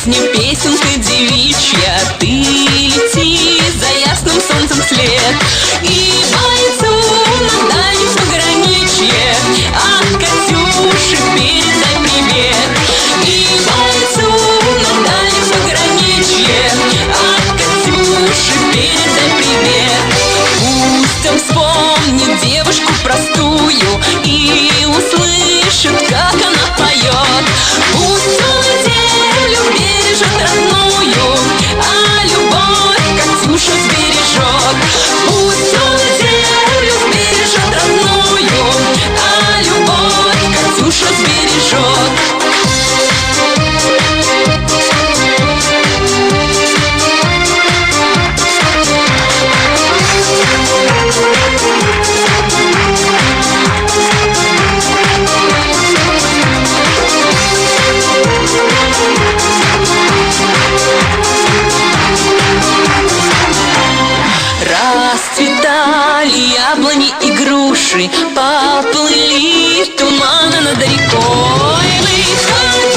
песня, песенка девичья. Ты лети за ясным солнцем вслед, и бойцу на дальнем пограничье от Катюши передай привет. И бойцу на дальнем пограничье от Катюши передай привет. Пусть он вспомнит девушку простую и услышит, как она поет. Пусть он неделю бережет родную, а любовь Катюша сбережет. Пусть он неделю бережет родную, а любовь Катюша сбережет. Расцветали яблони и груши, поплыли туманы над рекой. Выходи